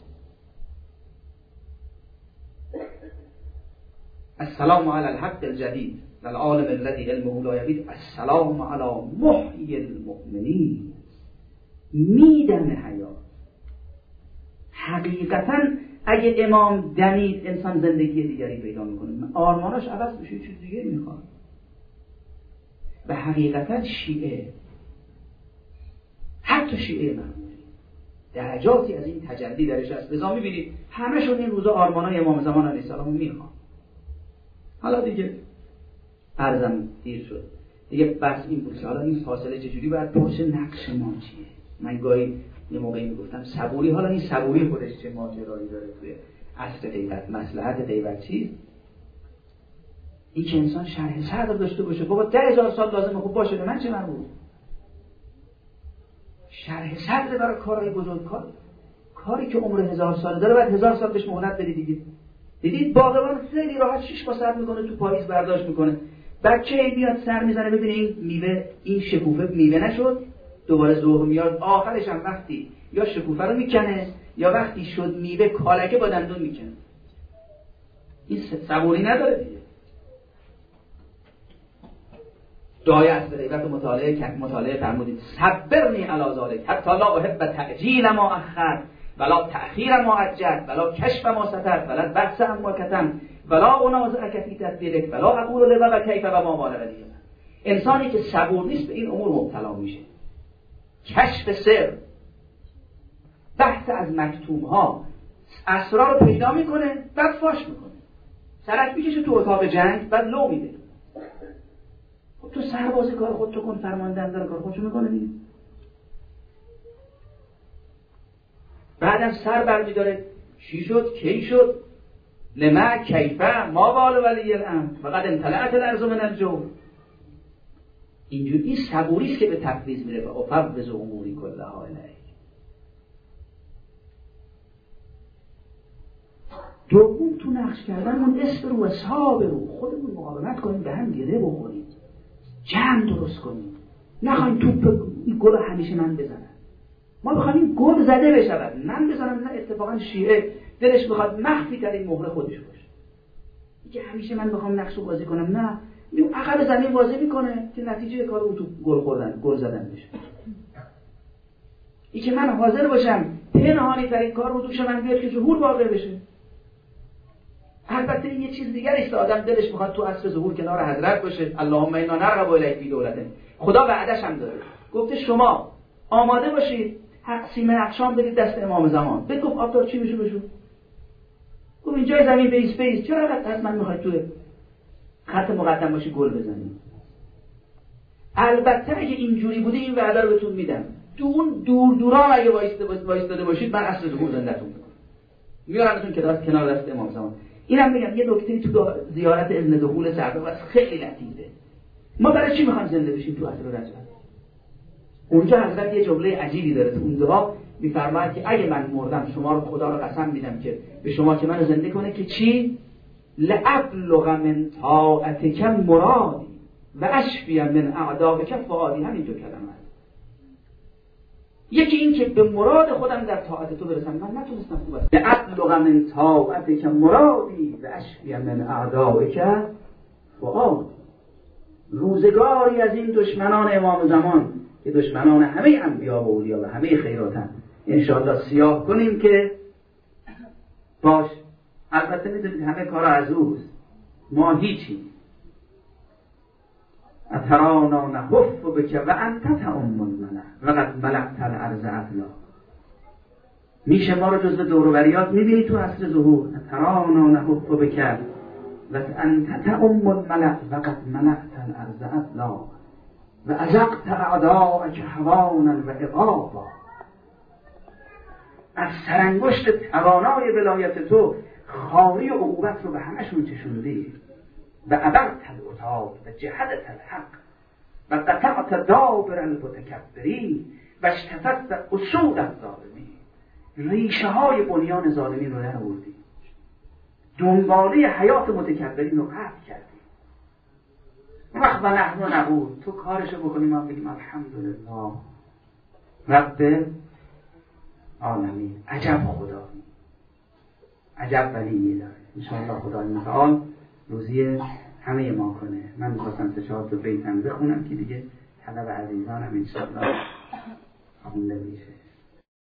السلام علی الحق الجدید والعالم الذی علمه لا یبید. السلام علی محیی المؤمنین. میدم حیات. حقیقتا اگه امام دمید انسان زندگی دیگری پیدا میکنه، آرماناش عوض بشه، چیز دیگری میخواد. و حقیقتا شیعه، حتی شیعه معمولی درجاتی از این تجلی درش هست. لذا میبینید همشون این روزا آرمانای امام زمان علیه السلام میخوان. حالا دیگه عرضم دیر شد دیگه، بس این بود که حالا این فاصله چجوری باید باشه، نقش ما چیه. من گاهی یه موقعی میگفتم صبوری، حالا این صبوری خودش چه ماجرایی داره توی عصر غیبت، مصلحت غیبت چیست؟ این که انسان شرح صدر داشته باشه. بابا 10,000 سال لازمه، خوب باشه، من چه مربوط؟ شرح صدر برای کارهای بزرگ، کاری که عمر 1000 ساله داره باید 1000 سال بهش مهلت بدی دیگه. دیدید باغبان خیلی راحت 6 ماه صبر میکنه، تو پاییز برداشت میکنه. بچه میاد سر میزنه ببینه این میوه، این شکوفه میوه نشد، دوباره ظهر میاد، آخرش هم وقتی یا شکوفه رو میکنه یا وقتی شد میوه کالکه با دندون میکنه. این صبوری نداره دیگه. دعای از غیبت و مطالعه فرمودید صبرنی علی ذلک حتی لا احب تعجیل ما اخر ولا تأخیر ما عجل ولا کشف ما ستر ولا بحث ما کتم ولا انازعک فی تدبیرک ولا اقول لك کیف و ما مال ولی. انسانی که صبور نیست به این امور مبتلا میشه. کشف سر، بحث از مکتوم ها، اسرار رو پیدا میکنه بعد فاش میکنه، سرک میکشه تو اتاق جنگ بعد لو میده. خب تو سرباز کار خودتو کن، فرمانده داره کار خودشو میکنه دیگه. بعدم سر برمیداره چی شد کی شد، لما کیفه ما بال ولی الامر فقط امتلأت الارض من الجو. اینجوری صبوری است که به تفویض میره و افوض اموری کلها الیک. دوم تو نقش کردنمون اصبر و صابر، خودمون مقاومت کنیم، به هم گره بخوریم، جمع درست کنیم، نخواهیم توپ این گل همیشه من بزنم. ما بخوایم این گل زده بشود من بزنم، نه اتفاقا شیعه دلش بخواد مخفی تر این مهره خودش باشه، اینکه همیشه من بخوام نقشو بازی کنم، نه این عقب زمین بازی میکنه که نتیجه کار اون تو گل خوردن، گل زدن بشه. این که من حاضر باشم پنهانی ترین کار رو دوش من بیاد که ظهور واقع بشه. البته یه چیز دیگری است، آدم دلش میخواد تو عصر ظهور کنار حضرت باشه. اللهم انا نرغب الیک فی دولته. خدا وعده‌ش هم داره، گفته شما آماده باشید تقسیم اقشام بدید دست امام زمان. بگو آفتاب چی میشه بشو، گفت اینجای زمین بیس چرا از من میخواد تو خط مقدم باشی گل بزنی؟ البته اگه اینجوری بوده این وعده رو بهتون میدم، تو اون دورا اگه وایستاده باشید من اصل ظهور زنده‌تون میکنم، میارمتون کنار دست امام زمان. اینم میگم یه نکته تو زیارت اذن دخول سرباز خیلی لطیفه. ما برای چی میخوایم زنده بشیم تو عصر رجب؟ اونجا حضرت یه جمله عجیبی داره تو اون دعا، میفرماید که اگه من مردم شما رو خدا رو قسم میدم که به شما که منو زنده کنه که چی؟ لأبلغ من طاعتک مرادی و اشفی من اعدائک فؤادی. همین دو کلمه است. یکی این که به مراد خودم در طاعت تو برسم، من نتونستم خوب است. لأبلغ من طاعتک مرادی و اشفی من اعدائک فؤادی. روزگاری از این دشمنان امام زمان که دشمنان همه انبیا و اولیا و همه خیراتن انشاءالله سیاه کنیم که باش. البته میدونید همه کار از اوست، ما هیچی. اترانا نحف بک و انت تعم الملأ و قد ملأت الارض عدلا. میشه ما رو جزو دور و بریات میبینی تو عصر ظهور. اترانا نحف بک و انت تعم الملأ و قد ملأت الارض عدلا و ازقت اعداءک هوانا و عقابا. از سرانگشت توانای ولایت تو خاری و عقوبت رو به همشون چشوندی. و ابرت العتاب و جهدت الحق و قطعت دابر المتکبرین و اشتفت اصول الظالمین. ریشه های بنیان ظالمین رو در آوردی، دنباله حیات متکبرین رو قطع کردی. وقت و نحن نقول تو کارشو بکنی، ما بگیم الحمدلله رب عالمین. عجب خدایی، عجب ولیی داره. انشاءالله خدای متعال روزی همه ما کنه. من میخواستم 3-4 تا بیتم بخونم که دیگه طلب عزیزانم انشاءالله خونده میشه.